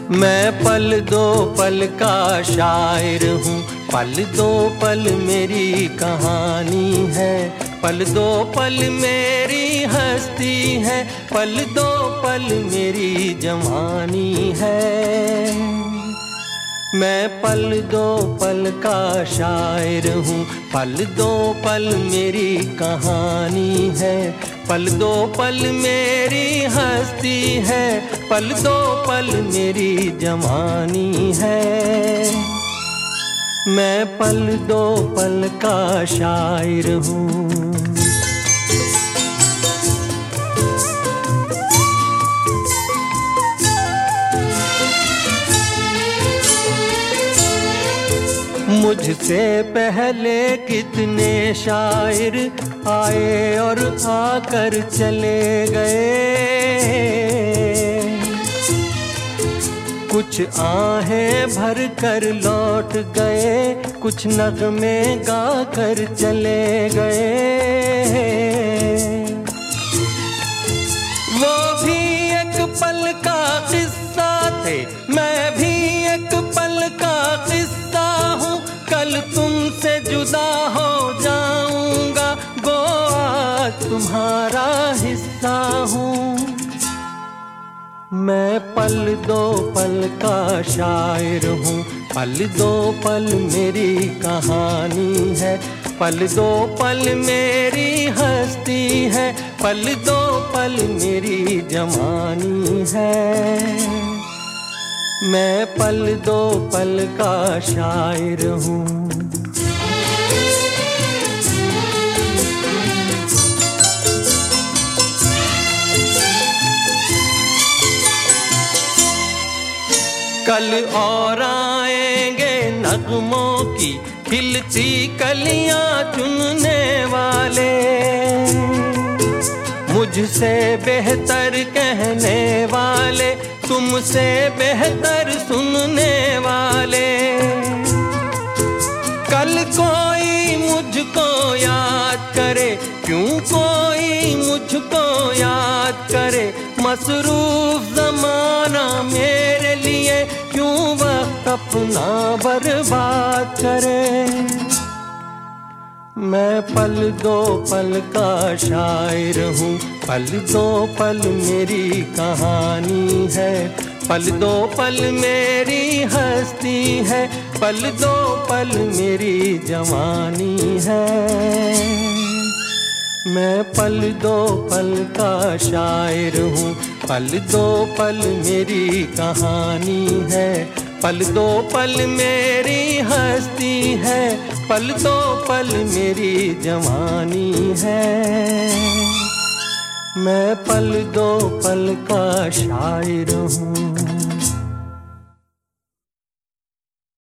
मैं पल दो पल का शायर हूँ, पल दो पल मेरी कहानी है, पल दो पल मेरी हस्ती है, पल दो पल मेरी जवानी है। मैं पल दो पल का शायर हूँ, पल दो पल मेरी कहानी है, पल दो पल मेरी हस्ती है, पल दो पल मेरी जवानी है। मैं पल दो पल का शायर हूँ। मुझसे पहले कितने शायर आए और आकर चले गए, कुछ आहें भर कर लौट गए, कुछ नगमे गा कर चले गए। वो भी एक पल का किस्सा थे, मैं भी एक पल का किस्सा हूँ, कल तुमसे जुदा हो जाऊंगा, गो आज तुम्हारा हिस्सा हूँ। मैं पल दो पल का शायर हूँ, पल दो पल मेरी कहानी है, पल दो पल मेरी हस्ती है, पल दो पल मेरी जवानी है। मैं पल दो पल का शायर हूँ। कल और आएंगे नगमों की खिलती कलियां चुनने वाले, मुझसे बेहतर कहने वाले, तुमसे बेहतर सुनने वाले। कल कोई मुझको याद करे, क्यों कोई मुझको याद करे, मसरूफ जमाना मेरे लिए क्यों वक्त अपना बर्बाद करे। मैं पल दो पल का शायर हूँ, पल दो पल मेरी कहानी है, पल दो पल मेरी हस्ती है, पल दो पल मेरी जवानी है। मैं पल दो पल का शायर हूँ, पल दो पल मेरी कहानी है, पल दो पल मेरी हस्ती है, पल दो पल मेरी जवानी है। मैं पल दो पल का शायर हूँ।